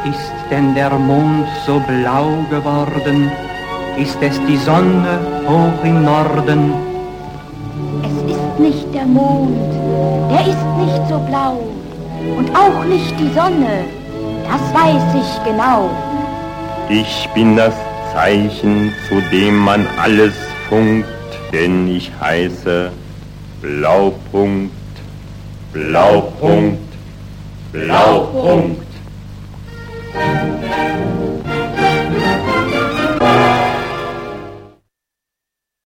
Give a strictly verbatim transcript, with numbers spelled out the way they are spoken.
Ist denn der Mond so blau geworden? Ist es die Sonne hoch im Norden? Es ist nicht der Mond, der ist nicht so blau. Und auch nicht die Sonne, das weiß ich genau. Ich bin das Zeichen, zu dem man alles funkt, denn ich heiße Blaupunkt, Blaupunkt, Blaupunkt.